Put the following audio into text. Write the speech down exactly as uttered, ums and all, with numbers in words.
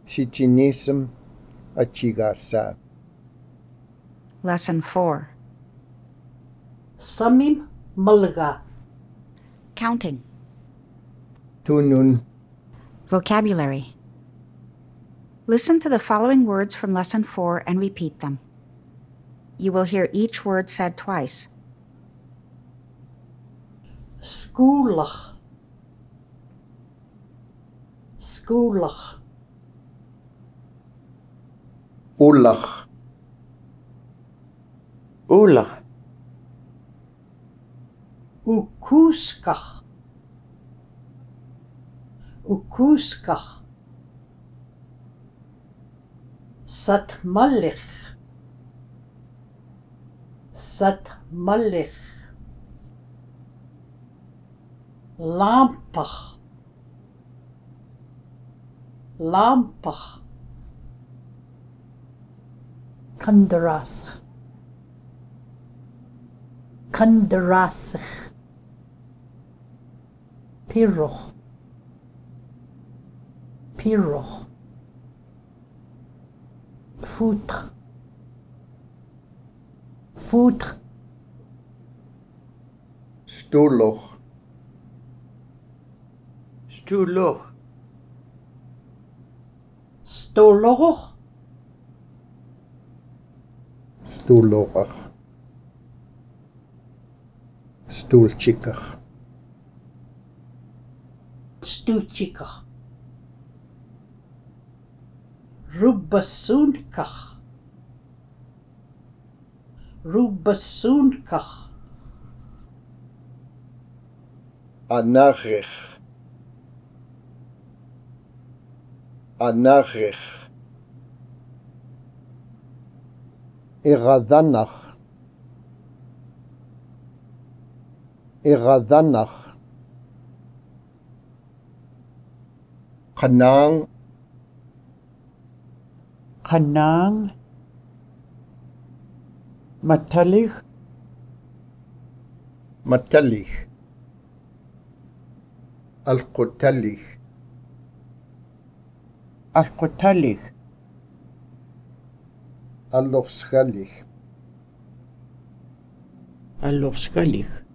Sitinism achigasa. Lesson four. Samim mulga. Counting. Tunun. Vocabulary. Listen to the following words from Lesson four and repeat them. You will hear each word said twice. Skoolach. Skoolach. Ulach. Ulach. Ukuskach. Ukuskach. Satmalich. Satmalich. Lampach. Lampach. Kandarasach. Kandarasach. Piroch. Piroch. Foutre. Foutre. Stuloch. Stuloch. Stoloch. Stulorach. Stulchikach. Stuchikach. Rubasunkach. Rubasunkach. Anachich. Anachich. Iradanach. Iradanach. Kanang. Kanang. Matalich. Matalich. Alqutalich. Alqutalich. Allochschalich. Allochschalich.